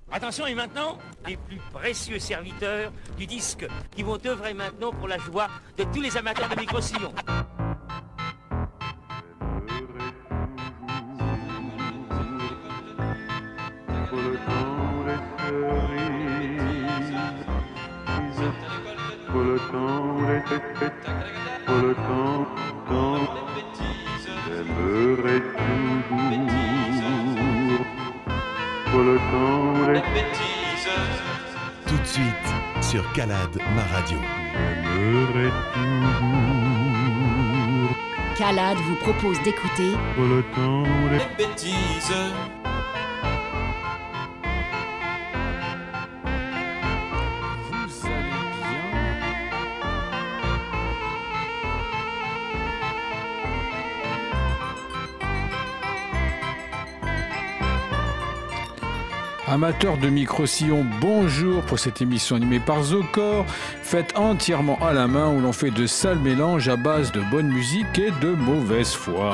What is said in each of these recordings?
Attention, et maintenant, les plus précieux serviteurs du disque qui vont œuvrer maintenant pour la joie de tous les amateurs de micro-sillons. Tout de suite sur Calade, ma radio. Calade vous propose d'écouter le temps des bêtises. Vous allez bien? Amateurs de micro-sillon, bonjour pour cette émission animée par Zocor, faite entièrement à la main où l'on fait de sales mélanges à base de bonne musique et de mauvaise foi.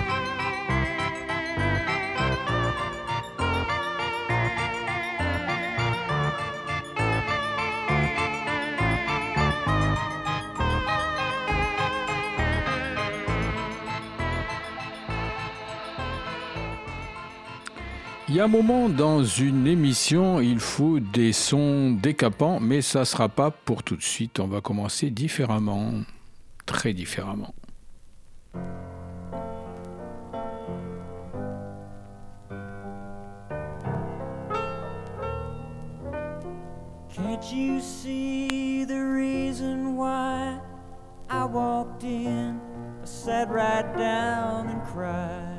Il y a un moment dans une émission, il faut des sons décapants, mais ça ne sera pas pour tout de suite. On va commencer différemment, très différemment. Can't you see the reason why I walked in, I sat right down and cried?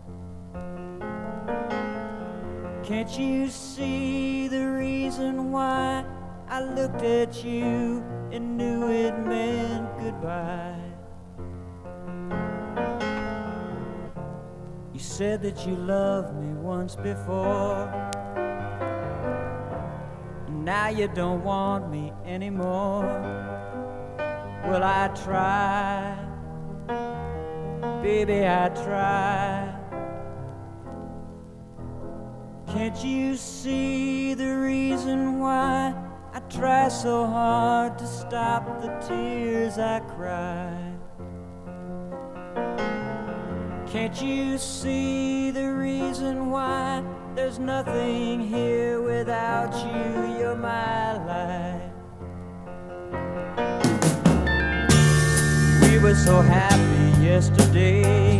Can't you see the reason why I looked at you and knew it meant goodbye? You said that you loved me once before, and now you don't want me anymore. Well, I tried, baby, I tried. Can't you see the reason why I try so hard to stop the tears I cry? Can't you see the reason why there's nothing here without you? You're my life. We were so happy yesterday,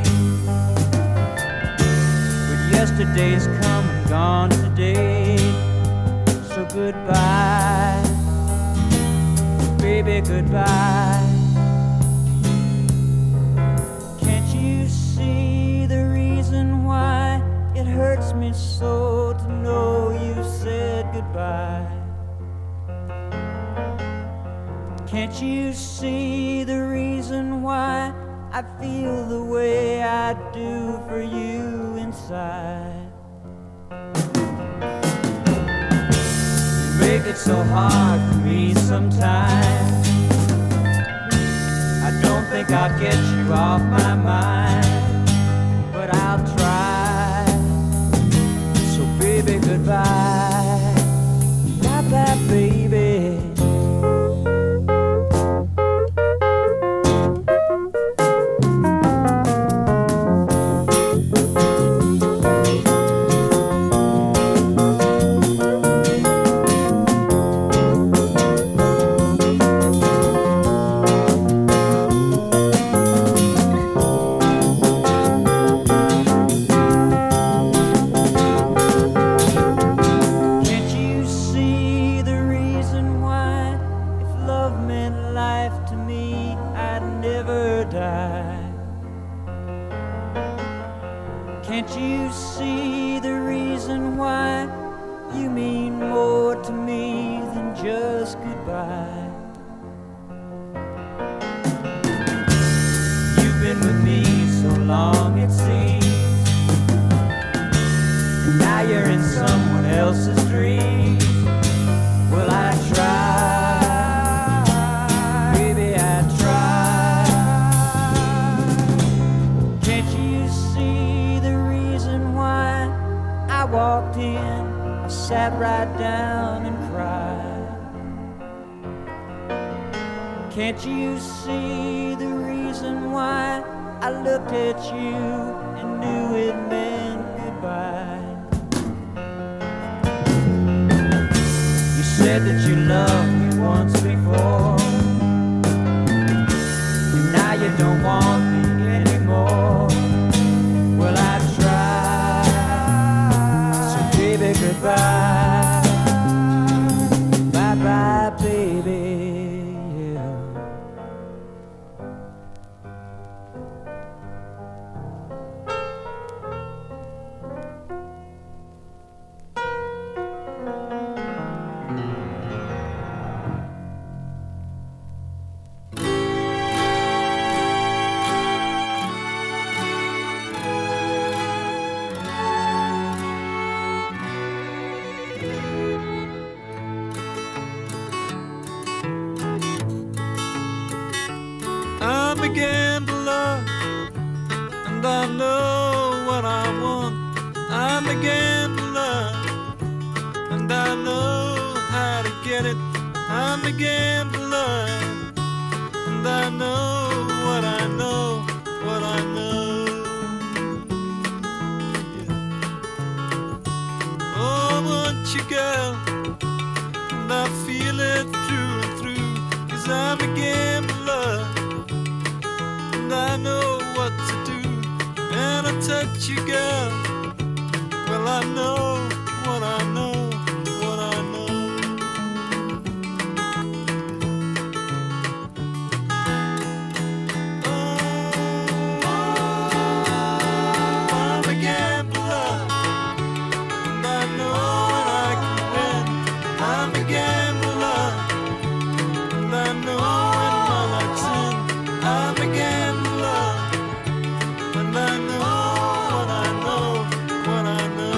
but yesterday's come and gone today. So goodbye, baby, goodbye. Can't you see the reason why it hurts me so to know you said goodbye? Can't you see the reason why I feel the way I do for you inside? You make it so hard for me sometimes. I don't think I'll get you off my mind, but I'll try. So baby, goodbye. Bye-bye, baby. Can't you see the reason why you mean more to me than just goodbye? You've been with me so long it seems, and now you're in someone else's dream. Well, I try, baby, I try. Can't you see the reason why I walked in, I sat right down and cried. Can't you see the reason why I looked at you and knew it meant goodbye? You said that you loved me once before, and now you don't want me anymore. Well, I tried, so baby, goodbye. Bye-bye, baby. I began to love, and I know what I want. I began to love, and I know how to get it. I began to love, and I know what I know, what I know. Yeah. Oh, I want you, girl, and I feel it through and through, 'cause I began to love. I know what to do, and I touch you, girl. Well, I know what I know, what I know. Oh, I began to love, and I know when I can win. I began to love, and I know when my life's in. I began. And I know what I know, what I know.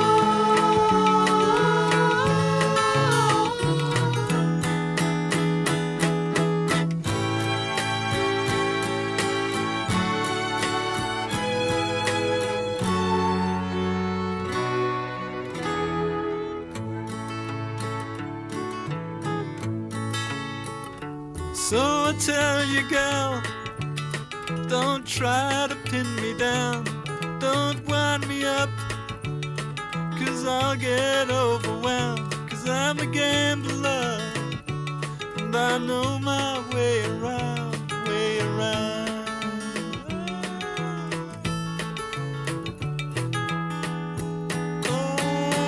So I tell you, girl, don't try to pin me down, don't wind me up, 'cause I'll get overwhelmed, 'cause I began to love, and I know my way around, way around. Oh,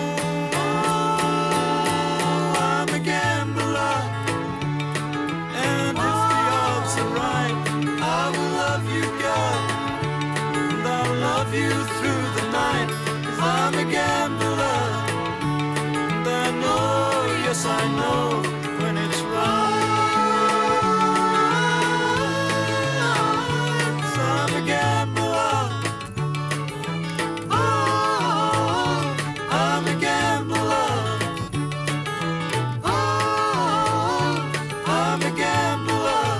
I began to love, and if the odds are right, I will love you, girl, and I'll love you through the night, 'cause I began to love, and I know, yes I know, when it's right, 'cause I began to love, oh, I began to love, oh, I began to love.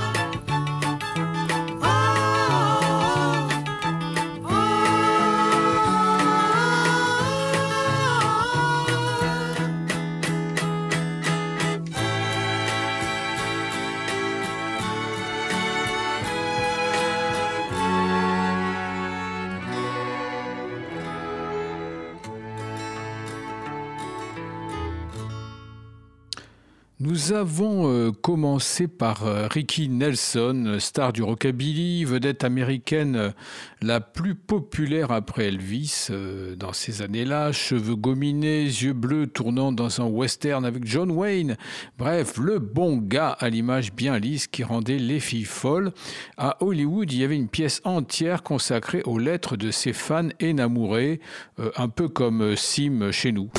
Nous avons commencé par Ricky Nelson, star du rockabilly, vedette américaine la plus populaire après Elvis dans ces années-là, cheveux gominés, yeux bleus tournant dans un western avec John Wayne. Bref, le bon gars à l'image bien lisse qui rendait les filles folles. À Hollywood, il y avait une pièce entière consacrée aux lettres de ses fans énamourés, un peu comme Sim chez nous.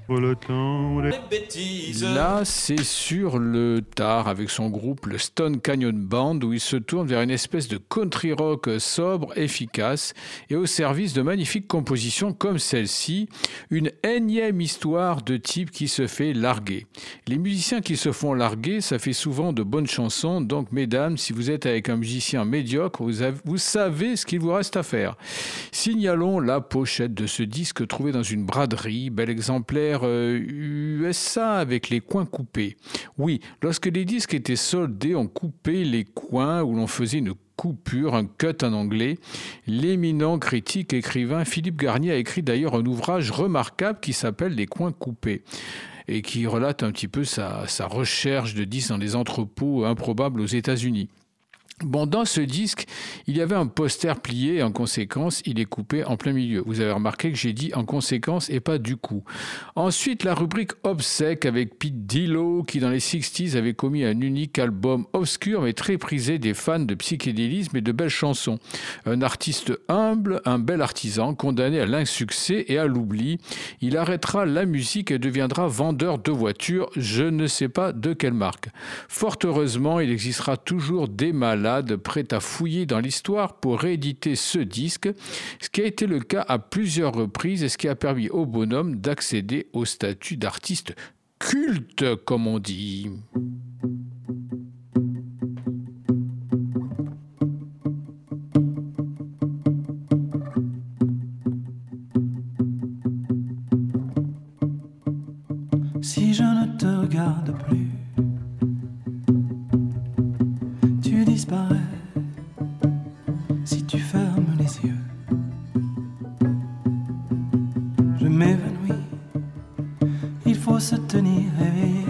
Là, c'est sur le tard avec son groupe, le Stone Canyon Band, où il se tourne vers une espèce de country rock sobre, efficace et au service de magnifiques compositions comme celle-ci, une énième histoire de type qui se fait larguer. Les musiciens qui se font larguer, ça fait souvent de bonnes chansons, donc mesdames, si vous êtes avec un musicien médiocre, vous savez ce qu'il vous reste à faire. Signalons la pochette de ce disque trouvé dans une braderie, bel exemplaire frontière USA avec les coins coupés. Oui, lorsque les disques étaient soldés, on coupait les coins où l'on faisait une coupure, un cut en anglais. L'éminent critique écrivain Philippe Garnier a écrit d'ailleurs un ouvrage remarquable qui s'appelle « Les coins coupés » et qui relate un petit peu sa recherche de disques dans des entrepôts improbables aux États-Unis. Bon, dans ce disque, il y avait un poster plié et en conséquence, il est coupé en plein milieu. Vous avez remarqué que j'ai dit en conséquence et pas du coup. Ensuite, la rubrique obsèque avec Pete Dillo qui, dans les 60s, avait commis un unique album obscur mais très prisé des fans de psychédélisme et de belles chansons. Un artiste humble, un bel artisan, condamné à l'insuccès et à l'oubli. Il arrêtera la musique et deviendra vendeur de voitures, je ne sais pas de quelle marque. Fort heureusement, il existera toujours des malades prêt à fouiller dans l'histoire pour rééditer ce disque, ce qui a été le cas à plusieurs reprises et ce qui a permis au bonhomme d'accéder au statut d'artiste culte, comme on dit. Si je ne te regarde plus, tu disparais. Si tu fermes les yeux, je m'évanouis. Il faut se tenir éveillé,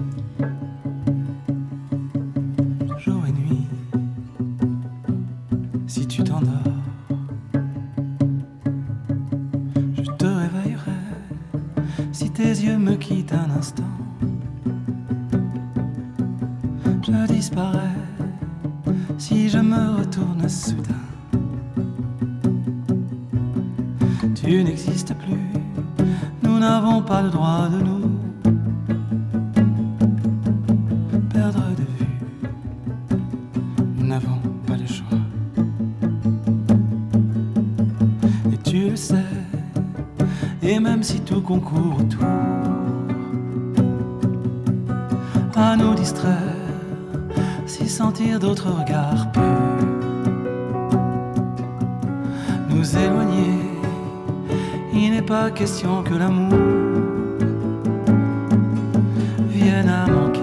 jour et nuit. Si tu t'endors, je te réveillerai. Si tes yeux me quittent un instant, je disparais. Si je me retourne soudain, tu n'existes plus. Nous n'avons pas le droit de nous perdre de vue. Nous n'avons pas le choix. Et tu le sais. Et même si tout concourt autour à nous distraire, si sentir d'autres regards peut nous éloigner, il n'est pas question que l'amour vienne à manquer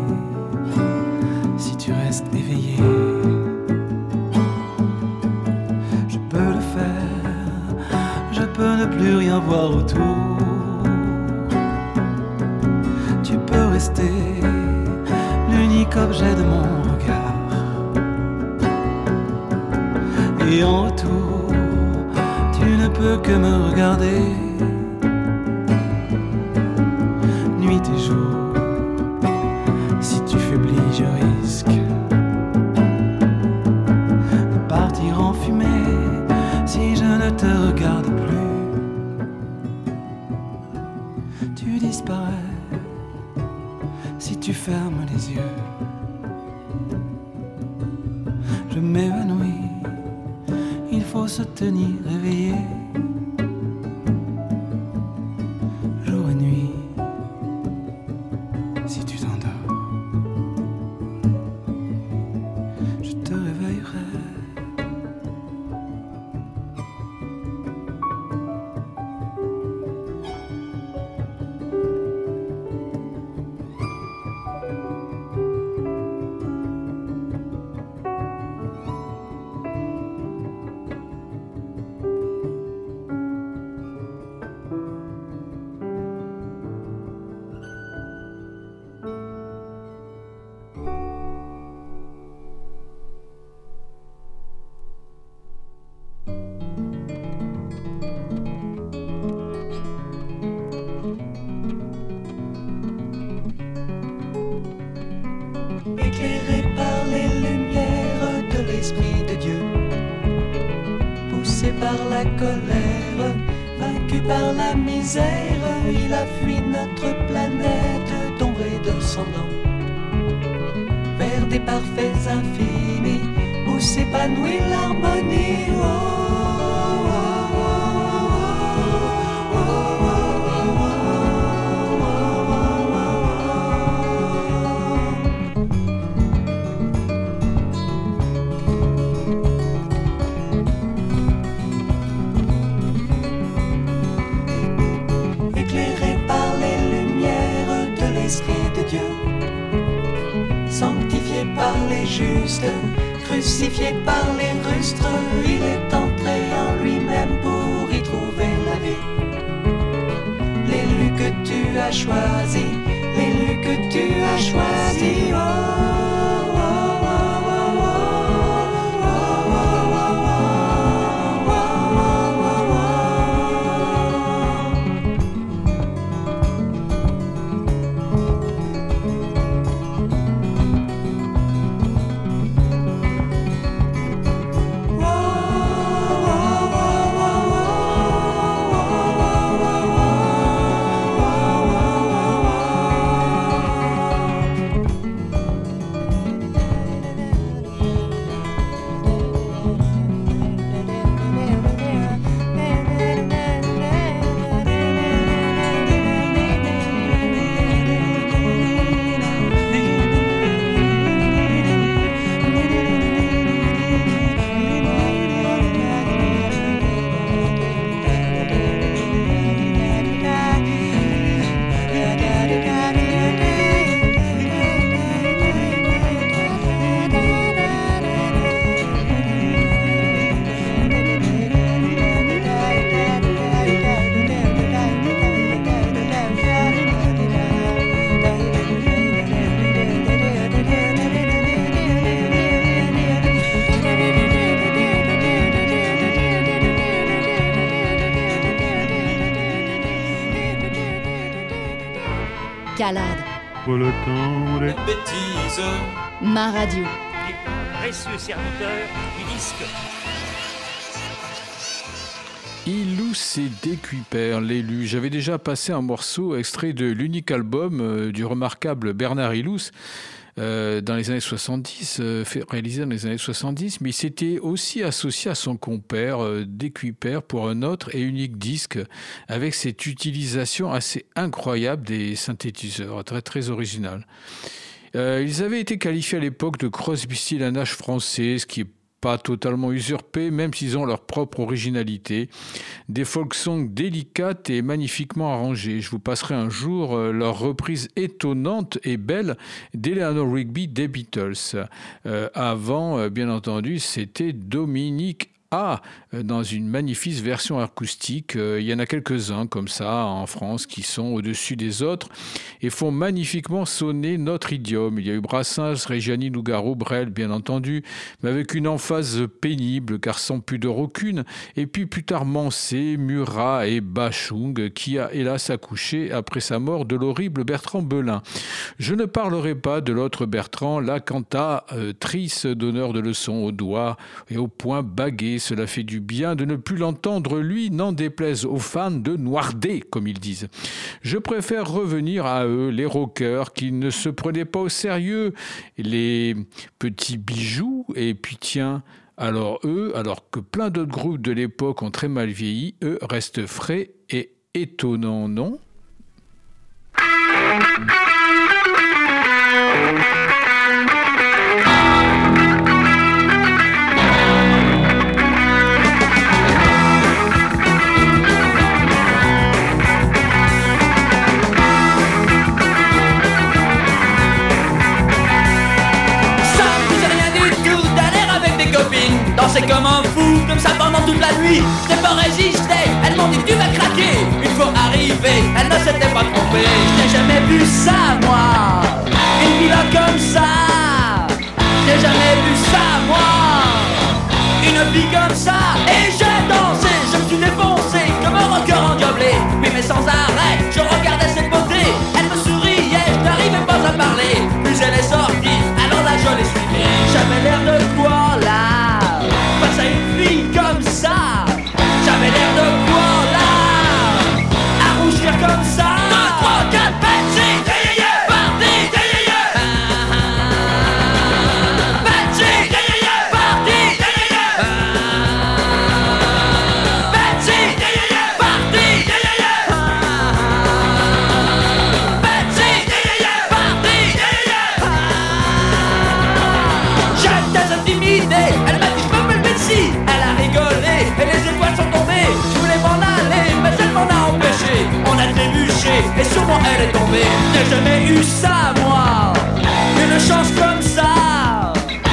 si tu restes éveillé. Je peux le faire, je peux ne plus rien voir autour. Tu peux rester l'unique objet de mon regard. Et en retour, tu ne peux que me regarder. Nuit et jour, si tu faiblis, je risque de partir en fumée si je ne te regarde plus. Tu disparais si tu fermes les yeux. Je m'évanouis, il faut se tenir éveillé, jour et nuit. Si tu t'endors, je te réveillerai. Éclairé par les lumières de l'Esprit de Dieu, poussé par la colère, vaincu par la misère, il a fui notre planète d'ombre et de sang blanc, vers des parfaits infinis où s'épanouit l'harmonie. Oh, oh, oh, oh, oh, oh, oh. juste, crucifié par les rustres, il est entré en lui-même pour y trouver la vie. L'élu que tu as choisi, l'élu que tu as choisi, Calade. Pour le temps des Bêtises. Ma radio. Les précieux serviteurs du disque. Ilous et Décuper, l'élu. J'avais déjà passé un morceau extrait de l'unique album du remarquable Bernard Ilous dans les années 70, réalisé dans les années 70, mais il s'était aussi associé à son compère Décuper pour un autre et unique disque avec cette utilisation assez incroyable des synthétiseurs, très très original. Ils avaient été qualifiés à l'époque de Crosby, Stills & Nash français, ce qui est pas totalement usurpés, même s'ils ont leur propre originalité. Des folk songs délicates et magnifiquement arrangées. Je vous passerai un jour leur reprise étonnante et belle d'Eleanor Rigby des Beatles. Avant, bien entendu, c'était Dominique A dans une magnifique version acoustique. Il y en a quelques-uns comme ça en France qui sont au-dessus des autres et font magnifiquement sonner notre idiome. Il y a eu Brassens, Reggiani, Nougaro, Brel, bien entendu, mais avec une emphase pénible car sans pudeur aucune. Et puis plus tard Mansé, Murat et Bachung qui a hélas accouché après sa mort de l'horrible Bertrand Belin. Je ne parlerai pas de l'autre Bertrand, la cantatrice donneur de leçons au doigt et au poing bagué. Cela fait du bien de ne plus l'entendre, lui, n'en déplaise aux fans de Noirdé, comme ils disent. Je préfère revenir à eux, les rockers, qui ne se prenaient pas au sérieux, les petits bijoux, et puis tiens, alors eux, alors que plein d'autres groupes de l'époque ont très mal vieilli, eux restent frais et étonnants, non ? Danser comme un fou, comme ça pendant toute la nuit. Je n'ai pas résisté, elles m'ont dit que tu vas craquer. Une fois arrivé, elles ne s'étaient pas trompées. Je n'ai jamais vu ça, moi, une villa comme ça. Je n'ai jamais vu ça, moi, une fille comme ça. Et j'ai dansé, je me suis défoncé comme un rocker endiablé. Oui mais sans arrêt, je regardais cette beauté. Elle me souriait, je n'arrivais pas à parler. Puis elle est sortie, alors là je l'ai suivie. J'avais l'air de quoi là? Face à une fille comme ça, j'avais l'air de quoi là? À rougir comme ça. 2, 3, 4, Betsy, yeah, yeah, parti, yeah, yeah, Betsy, yeah, yeah, parti, yeah, yeah, Betsy, yeah, parti, yeah, Betsy, yeah, parti, yeah. J'étais intimidé, elle m'a dit je peux me lever d'ici. Elle a rigolé et les étoiles sont tombées. Je voulais m'en aller mais elle m'en a empêché. On a trébuché et sur moi elle est tombée. J'ai jamais eu ça moi, une chance comme ça.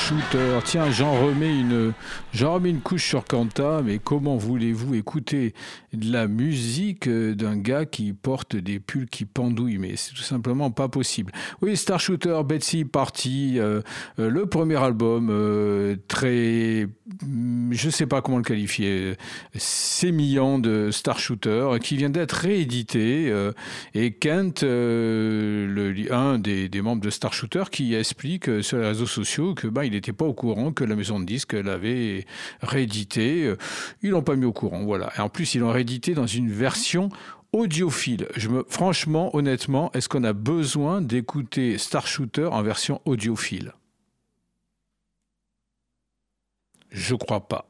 Shooter. Tiens, j'en remets une couche sur Kanta, mais comment voulez-vous écouter de la musique d'un gars qui porte des pulls qui pendouillent? Mais c'est tout simplement pas possible. Oui, Star Shooter, Betsy Party, le premier album, très... je sais pas comment le qualifier, sémillant de Star Shooter, qui vient d'être réédité, et Kent, un des membres de Star Shooter, qui explique sur les réseaux sociaux que il n'était pas au courant que la maison de disques l'avait réédité. Ils l'ont pas mis au courant, voilà. Et en plus, ils l'ont réédité dans une version audiophile. Franchement, honnêtement, est-ce qu'on a besoin d'écouter Star Shooter en version audiophile? Je crois pas.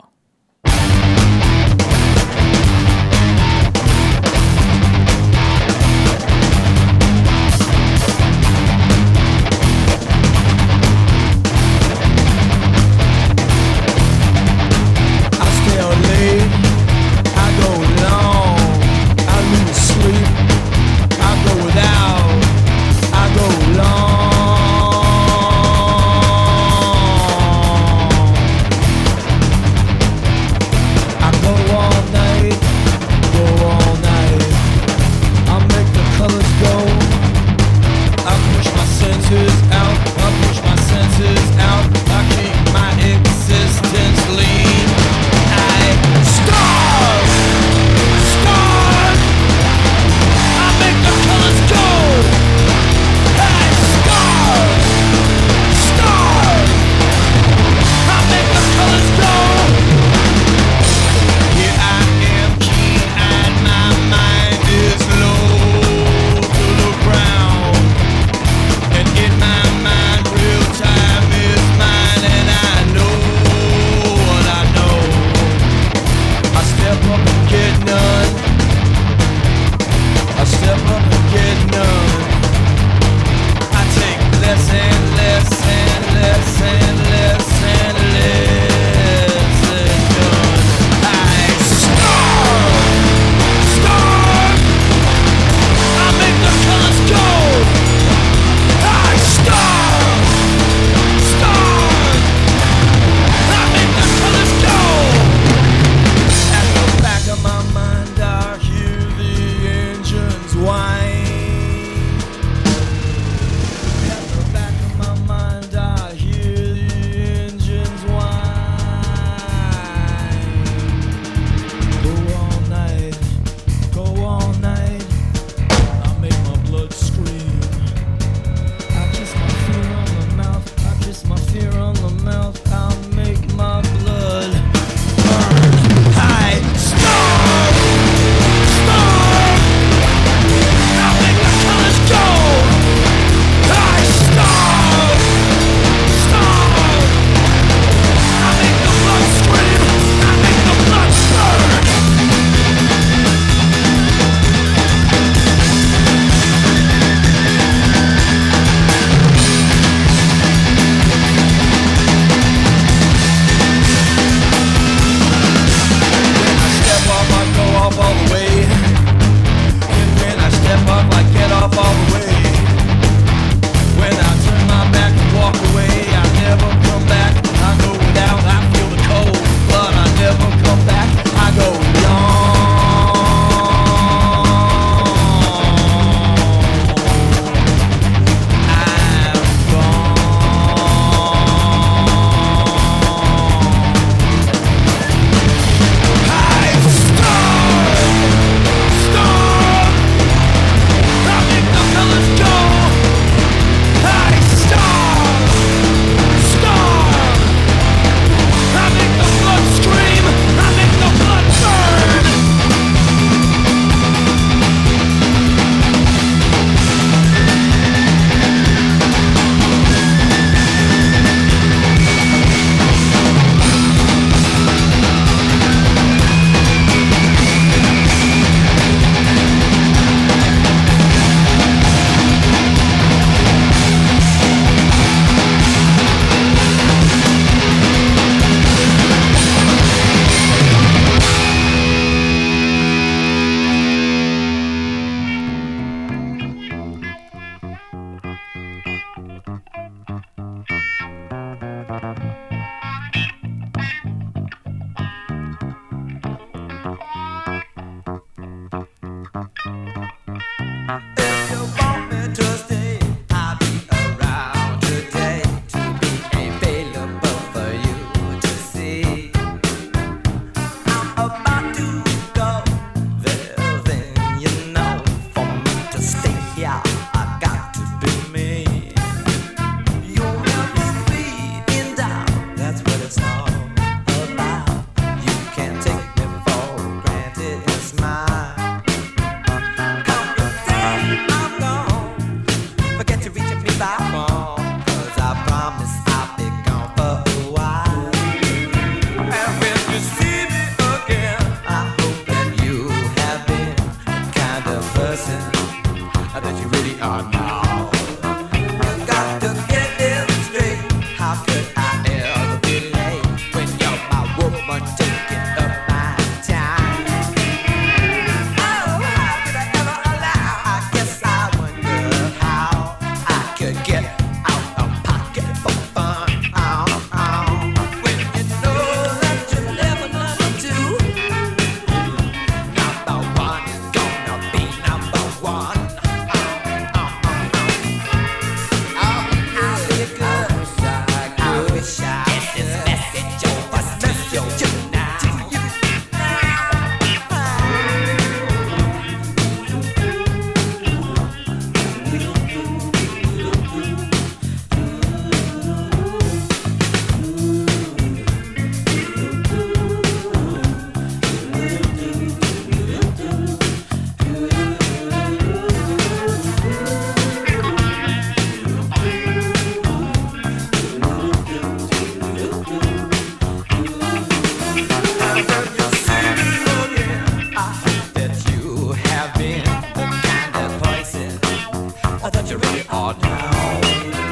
smile. Come the day I'm gone, forget to reach me by phone, 'cause I promise I'll be gone for a while. And when you see me again, I hope that you have been the kind of person that you really are now. You got to get it straight. How could I ever be late when you're my woman taking up my time? Oh, how could I ever allow? I guess I wonder how I could get out of pocket for fun. When you know that you're never number two, number one is gonna be number one. I'll be good. I wish I get this message over to you now. That you have been the kind of person that you really are now.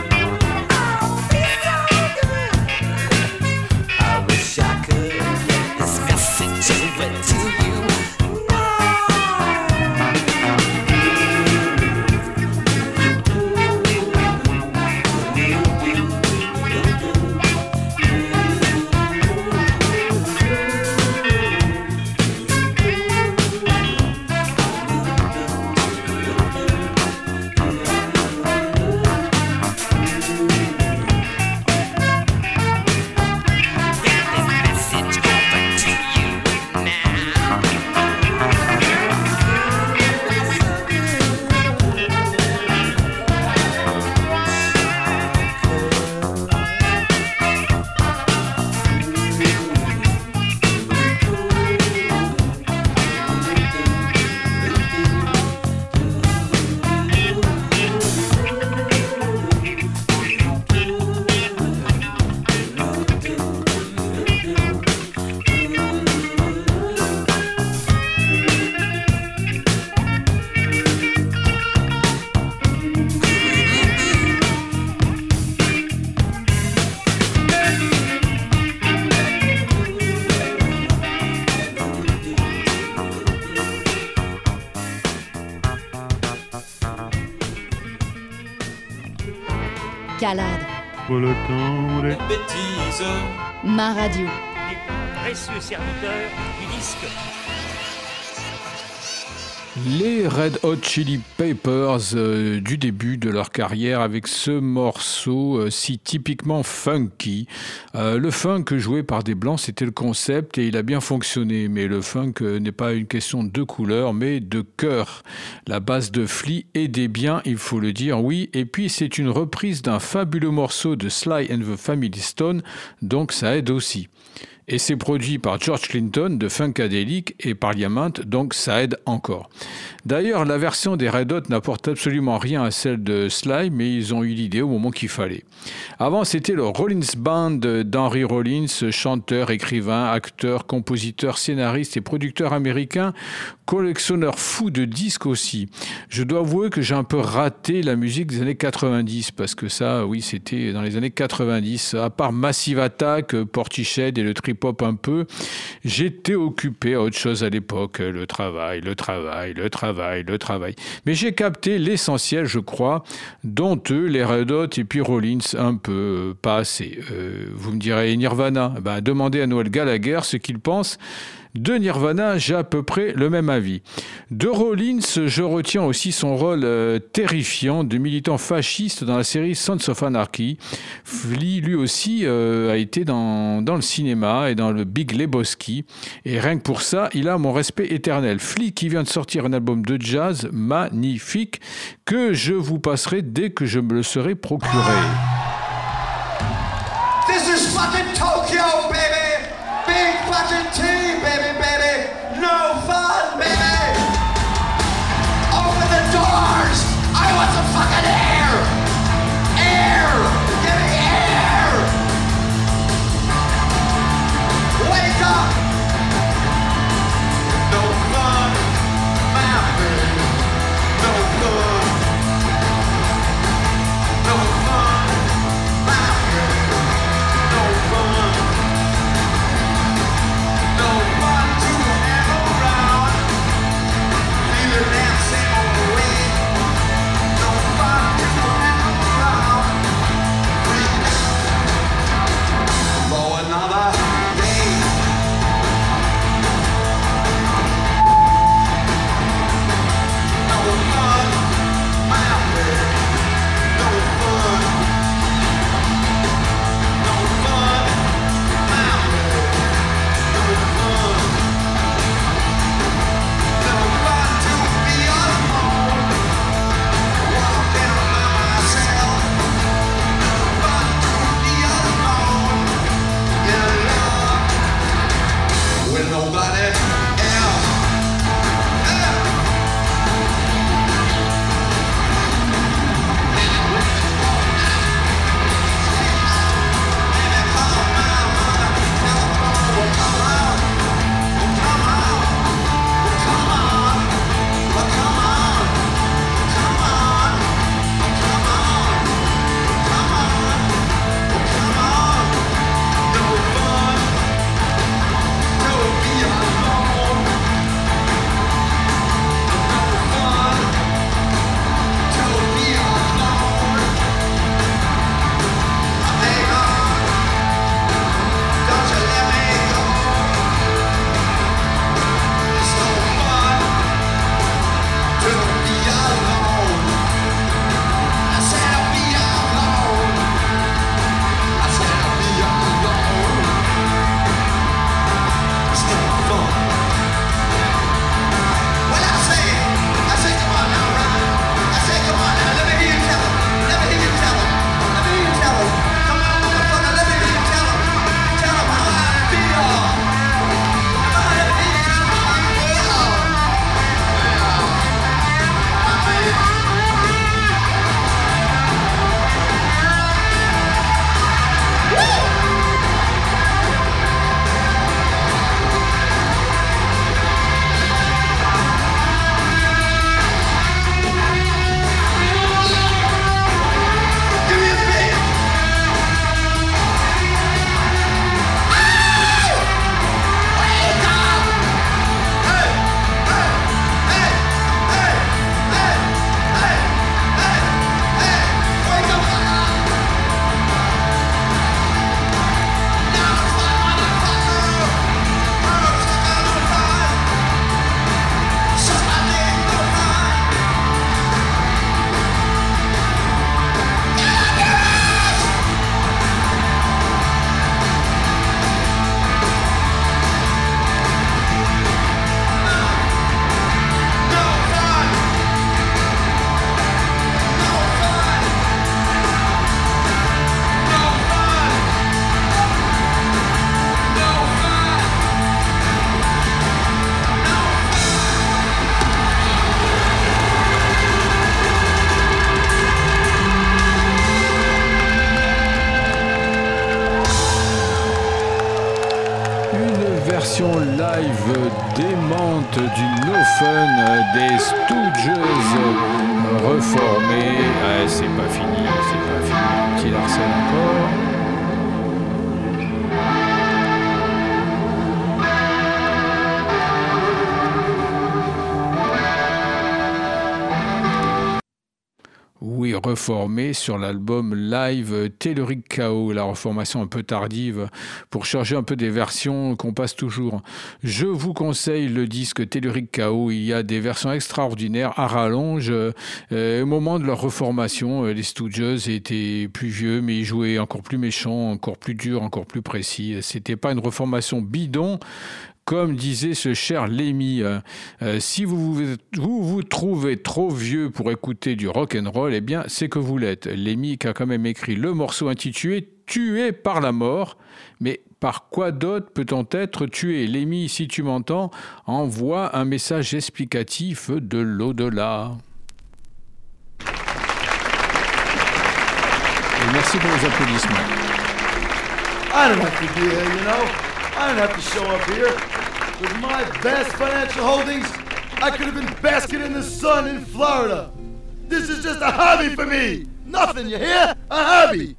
I wish I could get this message over to you. Calade. Bêtise. Ma radio. Les précieux serviteurs du disque. Les Red Hot Chili Peppers du début de leur carrière avec ce morceau si typiquement funky. Le funk joué par des blancs, c'était le concept et il a bien fonctionné. Mais le funk n'est pas une question de couleur, mais de cœur. La basse de Flea aidait bien, il faut le dire, oui. Et puis c'est une reprise d'un fabuleux morceau de Sly and the Family Stone, donc ça aide aussi. Et c'est produit par George Clinton de Funkadelic et Parliament, donc ça aide encore. D'ailleurs, la version des Red Hot n'apporte absolument rien à celle de Sly, mais ils ont eu l'idée au moment qu'il fallait. Avant, c'était le Rollins Band d'Henry Rollins, chanteur, écrivain, acteur, compositeur, scénariste et producteur américain, collectionneur fou de disques aussi. Je dois avouer que j'ai un peu raté la musique des années 90, parce que ça, oui, c'était dans les années 90. À part Massive Attack, Portishead et le trip-hop un peu, j'étais occupé à autre chose à l'époque. Le travail. Mais j'ai capté l'essentiel, je crois, dont eux, les Red Hot et puis Rollins, un peu, pas assez. Vous me direz Nirvana. Demandez à Noel Gallagher ce qu'il pense. De Nirvana, j'ai à peu près le même avis. De Rollins, je retiens aussi son rôle terrifiant de militant fasciste dans la série Sons of Anarchy. Flea, lui aussi, a été dans le cinéma et dans le Big Lebowski. Et rien que pour ça, il a mon respect éternel. Flea qui vient de sortir un album de jazz magnifique que je vous passerai dès que je me le serai procuré. This is fucking Tokyo, baby! Big fucking T, baby, baby! No fun, baby! du No Fun des Stooges reformés. C'est pas fini, Petit Larsen encore. Oui, reformé sur l'album live Telluric Chaos, la reformation un peu tardive pour changer un peu des versions qu'on passe toujours. Je vous conseille le disque Telluric Chaos, il y a des versions extraordinaires à rallonge. Au moment de leur reformation, les Stooges étaient plus vieux, mais ils jouaient encore plus méchants, encore plus durs, encore plus précis. C'était pas une reformation bidon. Comme disait ce cher Lemmy, si vous trouvez trop vieux pour écouter du rock and roll, eh bien c'est que vous l'êtes. Lemmy qui a quand même écrit le morceau intitulé « Tué par la mort ». Mais par quoi d'autre peut-on être tué ? Lemmy, si tu m'entends, envoie un message explicatif de l'au-delà. Et merci pour les applaudissements. I don't have to be here, you know. I don't have to show up here. With my vast financial holdings, I could have been basking in the sun in Florida. This is just a hobby for me. Nothing, you hear? A hobby.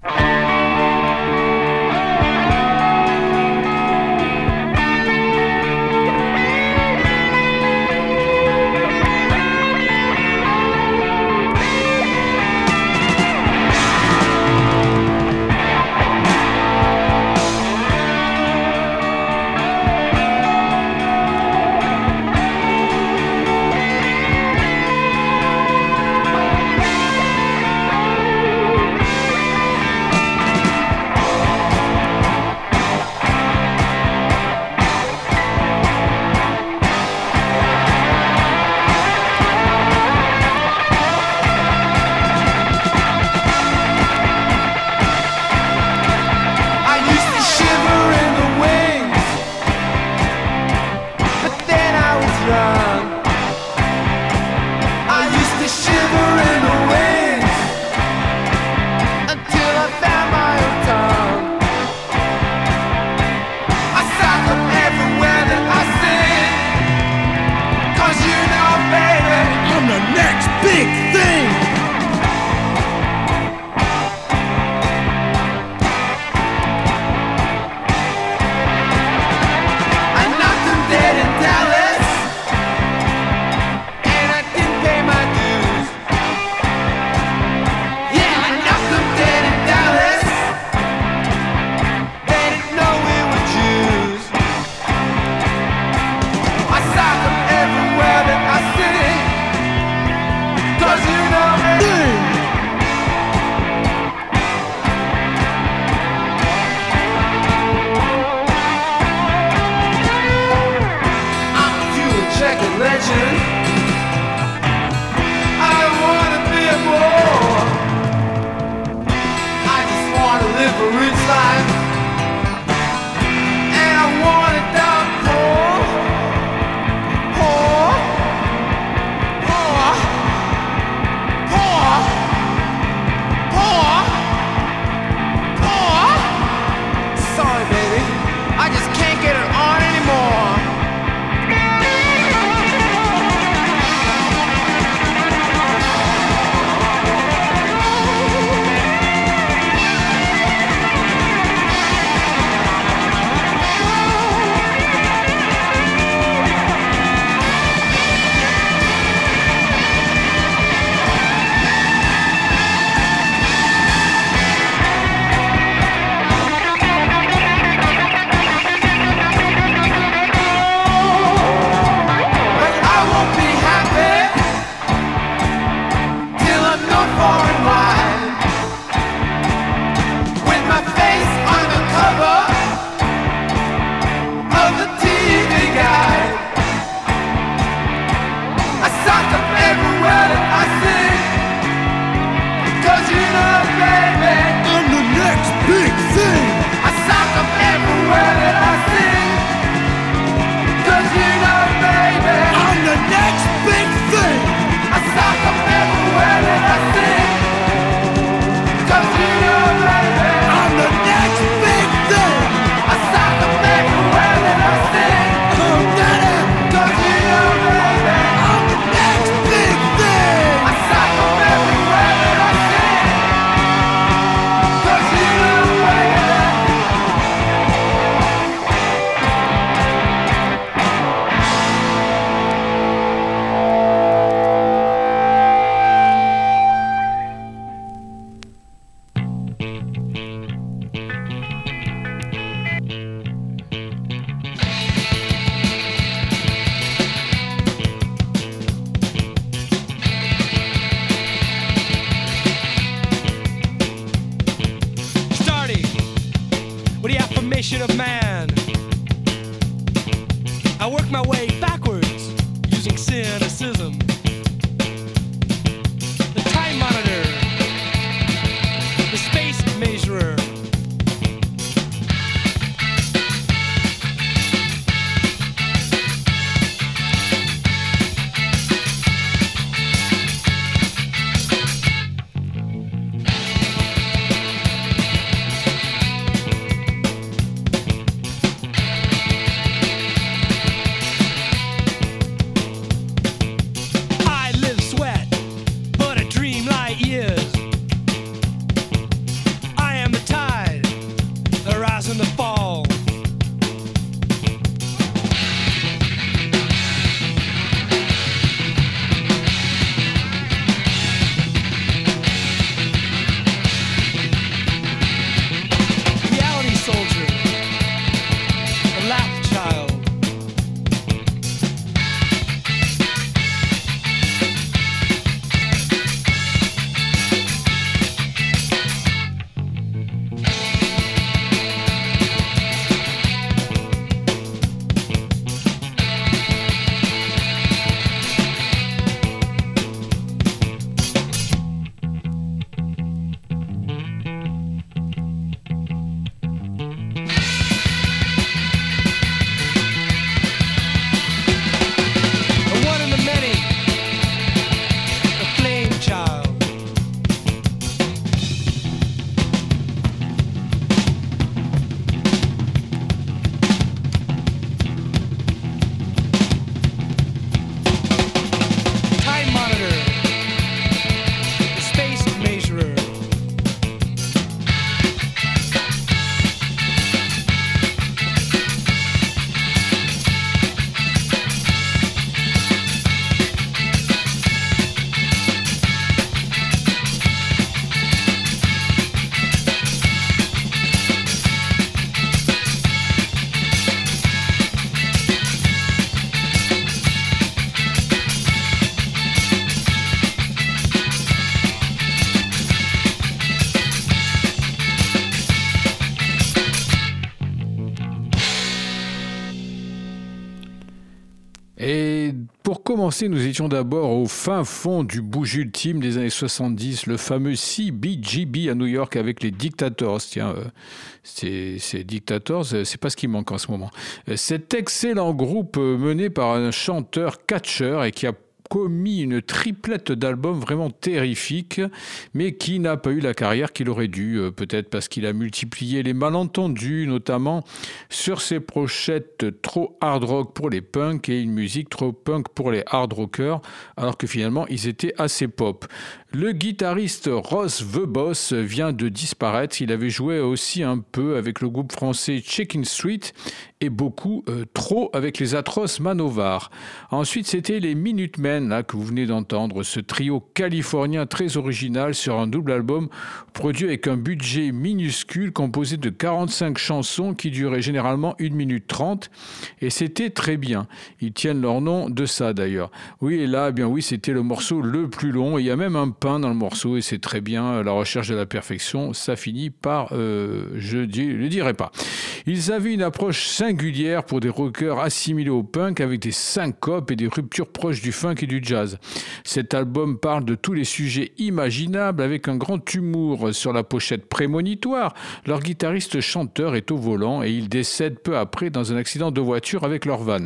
commencer, nous étions d'abord au fin fond du bouge ultime des années 70, le fameux CBGB à New York avec les Dictators. Tiens, ces Dictators, c'est pas ce qui manque en ce moment. Cet excellent groupe mené par un chanteur catcheur et qui a commis une triplette d'albums vraiment terrifiques, mais qui n'a pas eu la carrière qu'il aurait dû, peut-être parce qu'il a multiplié les malentendus, notamment sur ses pochettes trop hard rock pour les punks et une musique trop punk pour les hard rockers, alors que finalement ils étaient assez pop. Le guitariste Ross The Boss vient de disparaître. Il avait joué aussi un peu avec le groupe français Chicken Street et beaucoup trop avec les atroces Manowar. Ensuite, c'était les Minutemen là, que vous venez d'entendre, ce trio californien très original sur un double album produit avec un budget minuscule composé de 45 chansons qui duraient généralement 1 minute 30 et c'était très bien. Ils tiennent leur nom de ça d'ailleurs. Oui, et là, eh bien oui, c'était le morceau le plus long. Il y a même un pain dans le morceau et c'est très bien. La recherche de la perfection, ça finit par, je ne le dirai pas. Ils avaient une approche singulière pour des rockers assimilés au punk avec des syncopes et des ruptures proches du funk et du jazz. Cet album parle de tous les sujets imaginables avec un grand humour sur la pochette prémonitoire. Leur guitariste chanteur est au volant et il décède peu après dans un accident de voiture avec leur van.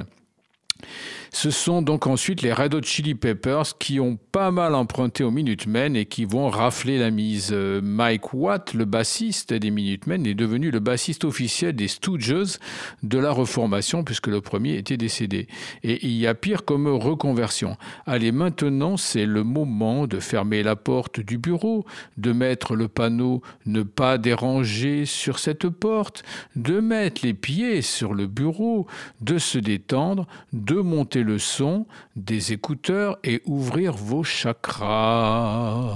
Ce sont donc ensuite les Red Hot Chili Peppers qui ont pas mal emprunté aux Minutemen et qui vont rafler la mise. Mike Watt, le bassiste des Minutemen, est devenu le bassiste officiel des Stooges de la reformation puisque le premier était décédé. Et il y a pire comme reconversion. Allez, maintenant, c'est le moment de fermer la porte du bureau, de mettre le panneau « Ne pas déranger » sur cette porte, de mettre les pieds sur le bureau, de se détendre, de monter le son des écouteurs et ouvrir vos chakras.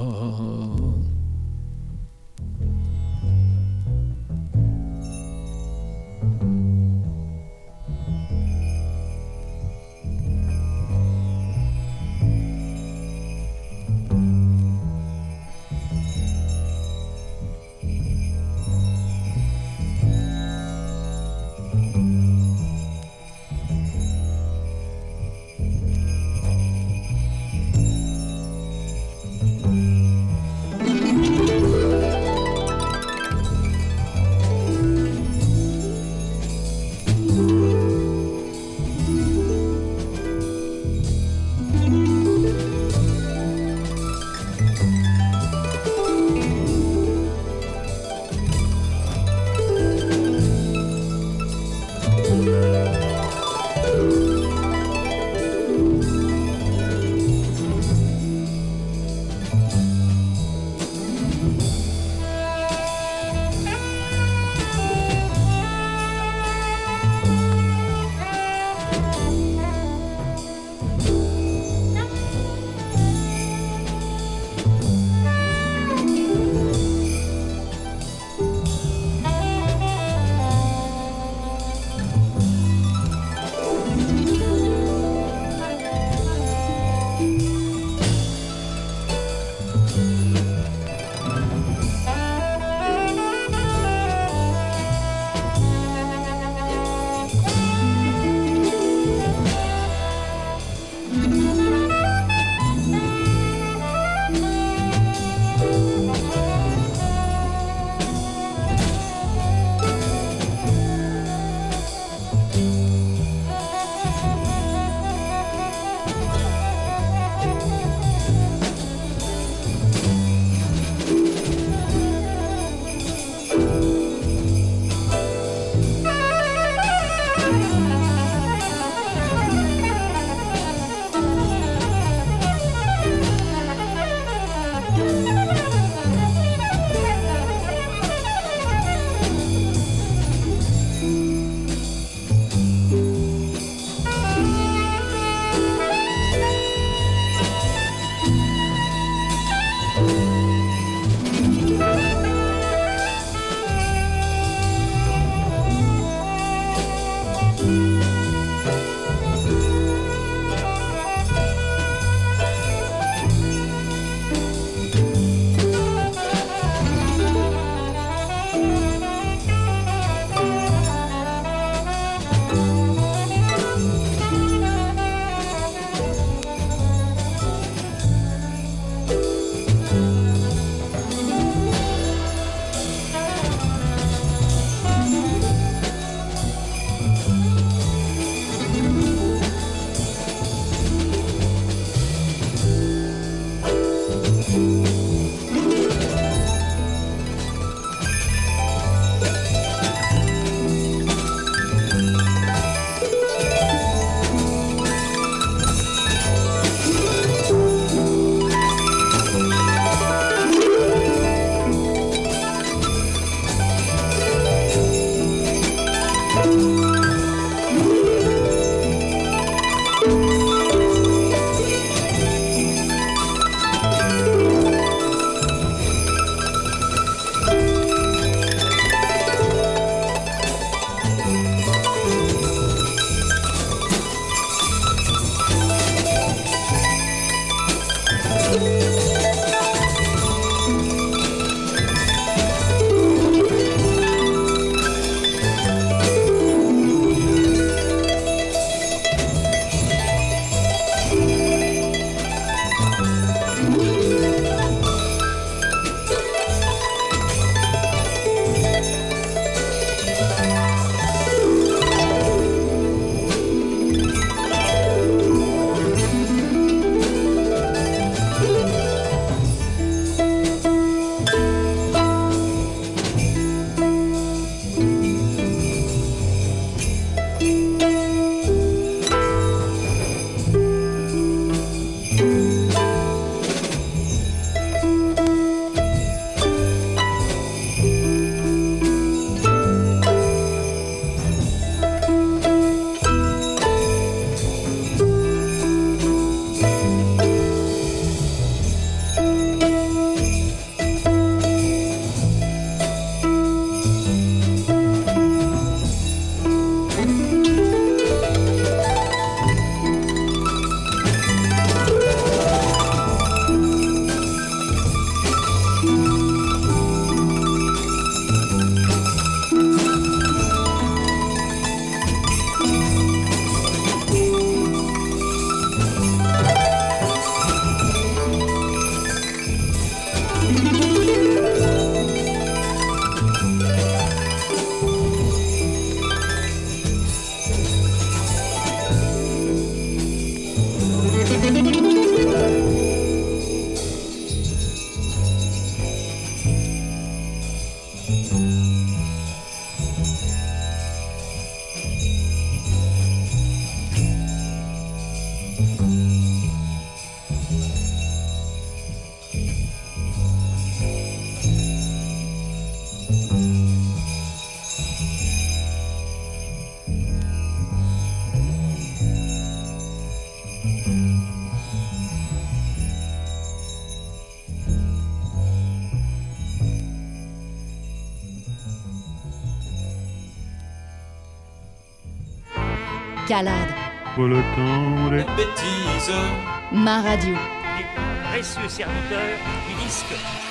Calade. Pour le temps des bêtises. Ma radio. Les plus précieux serviteurs du disque.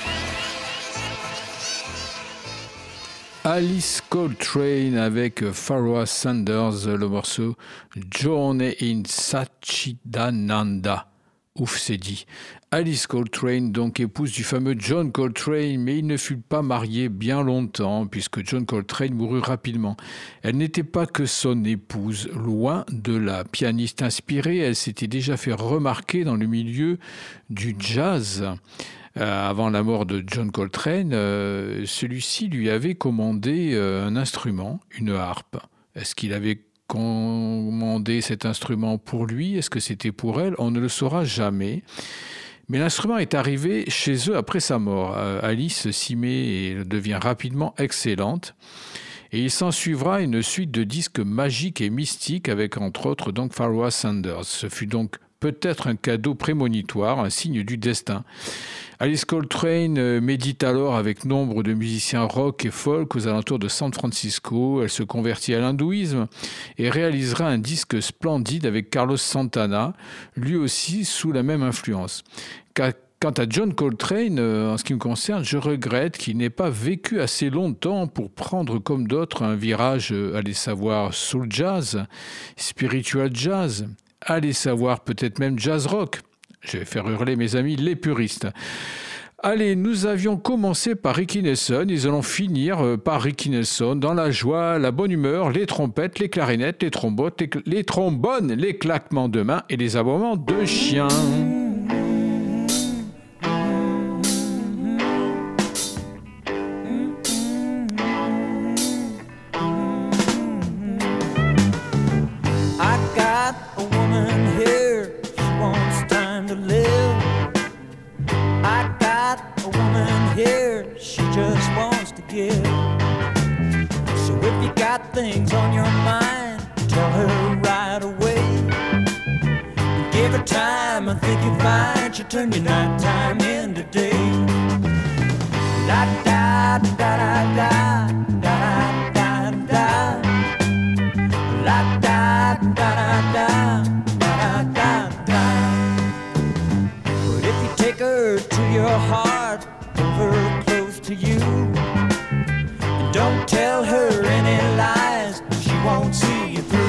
Alice Coltrane avec Pharoah Sanders, le morceau Journey in Satchidananda. Ouf, c'est dit. Alice Coltrane, donc épouse du fameux John Coltrane, mais il ne fut pas marié bien longtemps, puisque John Coltrane mourut rapidement. Elle n'était pas que son épouse, loin de là. Pianiste inspirée, elle s'était déjà fait remarquer dans le milieu du jazz. Avant la mort de John Coltrane, celui-ci lui avait commandé un instrument, une harpe. Est-ce qu'il avait commandé cet instrument pour lui? Est-ce que c'était pour elle? On ne le saura jamais. Mais l'instrument est arrivé chez eux après sa mort. Alice s'y met et devient rapidement excellente. Et il s'en suivra une suite de disques magiques et mystiques avec entre autres donc Pharoah Sanders. Ce fut donc peut-être un cadeau prémonitoire, un signe du destin. Alice Coltrane médite alors avec nombre de musiciens rock et folk aux alentours de San Francisco. Elle se convertit à l'hindouisme et réalisera un disque splendide avec Carlos Santana, lui aussi sous la même influence. Quant à John Coltrane, en ce qui me concerne, je regrette qu'il n'ait pas vécu assez longtemps pour prendre comme d'autres un virage, allez savoir, soul jazz, spiritual jazz, allez savoir peut-être même jazz rock. Je vais faire hurler mes amis les puristes. Allez, nous avions commencé par Ricky Nelson, nous allons finir par Ricky Nelson, dans la joie, la bonne humeur, les trompettes, les clarinettes, les trombones, les claquements de mains et les aboiements de chiens. Things on your mind, tell her right away. Give her time, I think you'll find she'll turn your nighttime into day. Da da da da da da da da da da da da da da da. But if you take her to your heart, hold her close to you. Don't tell her any lies, she won't see you through.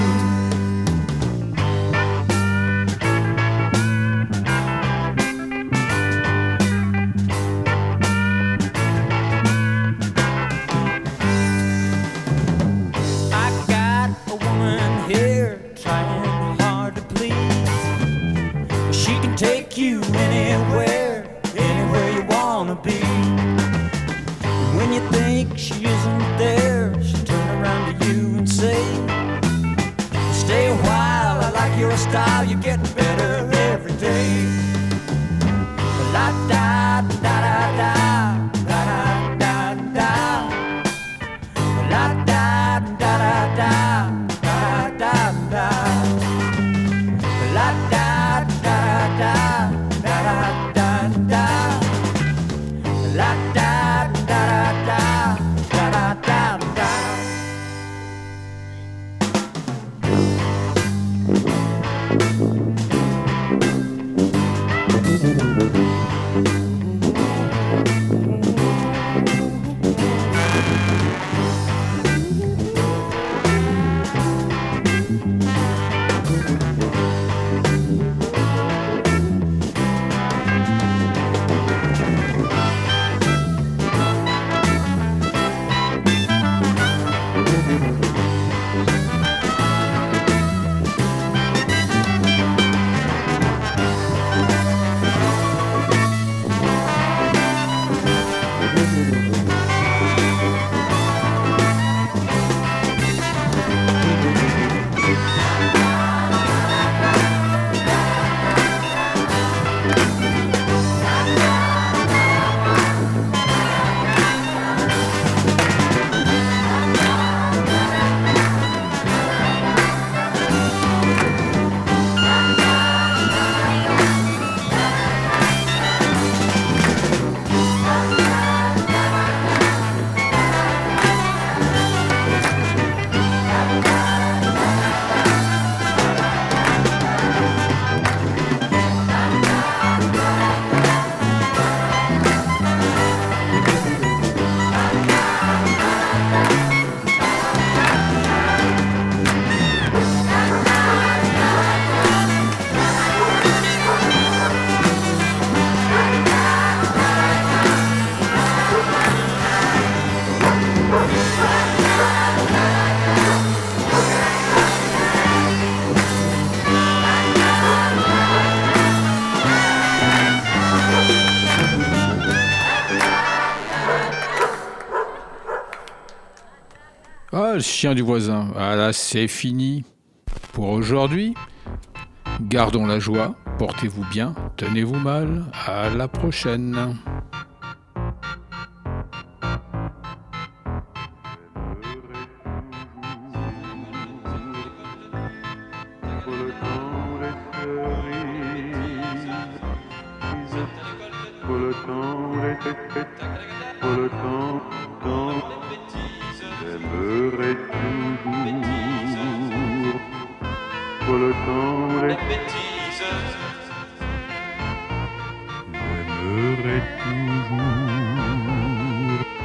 I got a woman here trying hard to please. She can take you anywhere, anywhere you wanna be. When you think she isn't there, she'll turn around to you and say, stay a while, I like your style, you're getting better every day. La da da da da da da da. La da da da da da da da. La da da da da da da. La da da da da da da. le chien du voisin. Voilà, c'est fini pour aujourd'hui. Gardons la joie, portez-vous bien, tenez-vous mal. À la prochaine.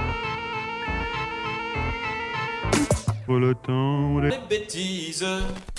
Pour le temps, les bêtises.